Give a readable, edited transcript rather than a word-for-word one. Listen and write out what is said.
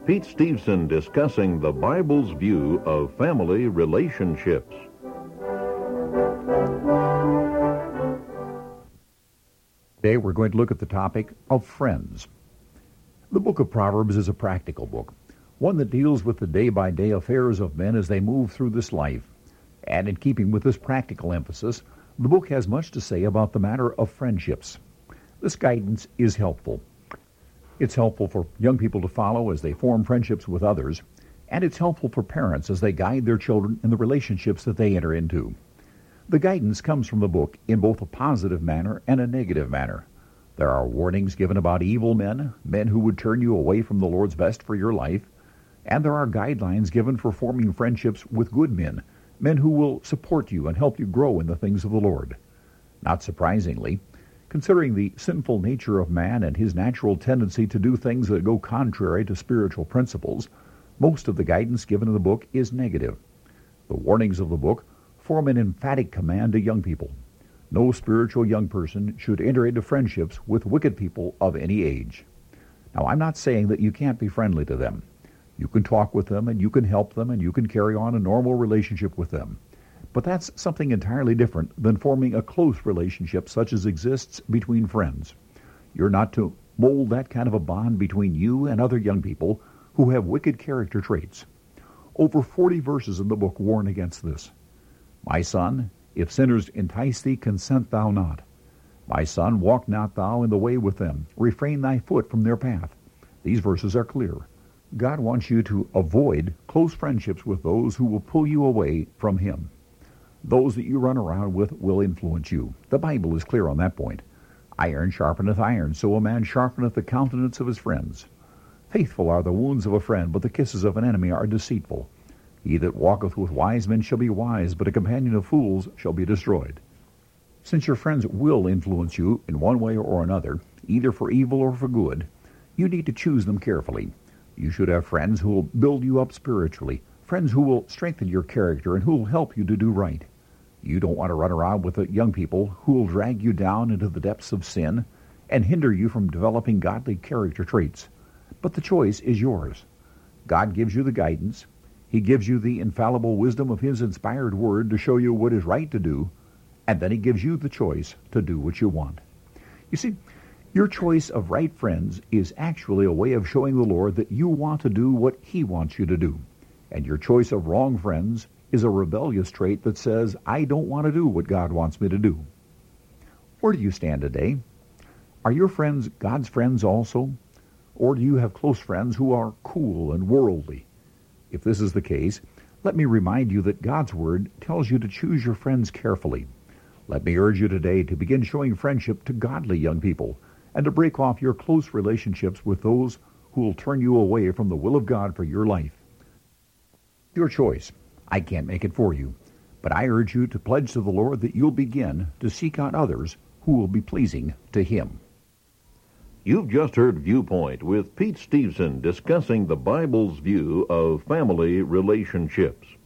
Pete Stevenson discussing the Bible's view of family relationships. Today we're going to look at the topic of friends. The book of Proverbs is a practical book, one that deals with the day-by-day affairs of men as they move through this life. And in keeping with this practical emphasis, the book has much to say about the matter of friendships. This guidance is helpful. It's helpful for young people to follow as they form friendships with others, and it's helpful for parents as they guide their children in the relationships that they enter into. The guidance comes from the book in both a positive manner and a negative manner. There are warnings given about evil men, men who would turn you away from the Lord's best for your life, and there are guidelines given for forming friendships with good men, men who will support you and help you grow in the things of the Lord. Not surprisingly, considering the sinful nature of man and his natural tendency to do things that go contrary to spiritual principles, most of the guidance given in the book is negative. The warnings of the book form an emphatic command to young people. No spiritual young person should enter into friendships with wicked people of any age. Now, I'm not saying that you can't be friendly to them. You can talk with them, and you can help them, and you can carry on a normal relationship with them. But that's something entirely different than forming a close relationship such as exists between friends. You're not to mold that kind of a bond between you and other young people who have wicked character traits. Over 40 verses in the book warn against this. My son, if sinners entice thee, consent thou not. My son, walk not thou in the way with them. Refrain thy foot from their path. These verses are clear. God wants you to avoid close friendships with those who will pull you away from Him. Those that you run around with will influence you. The Bible is clear on that point. Iron sharpeneth iron, so a man sharpeneth the countenance of his friends. Faithful are the wounds of a friend, but the kisses of an enemy are deceitful. He that walketh with wise men shall be wise, but a companion of fools shall be destroyed. Since your friends will influence you in one way or another, either for evil or for good, you need to choose them carefully. You should have friends who will build you up spiritually, friends who will strengthen your character and who will help you to do right. You don't want to run around with young people who will drag you down into the depths of sin and hinder you from developing godly character traits. But the choice is yours. God gives you the guidance. He gives you the infallible wisdom of His inspired word to show you what is right to do, and then He gives you the choice to do what you want. You see, your choice of right friends is actually a way of showing the Lord that you want to do what He wants you to do. And your choice of wrong friends is a rebellious trait that says, I don't want to do what God wants me to do. Where do you stand today? Are your friends God's friends also? Or do you have close friends who are cool and worldly? If this is the case, let me remind you that God's Word tells you to choose your friends carefully. Let me urge you today to begin showing friendship to godly young people and to break off your close relationships with those who will turn you away from the will of God for your life. Your choice. I can't make it for you, but I urge you to pledge to the Lord that you'll begin to seek out others who will be pleasing to Him. You've just heard Viewpoint with Pete Stevenson discussing the Bible's view of family relationships.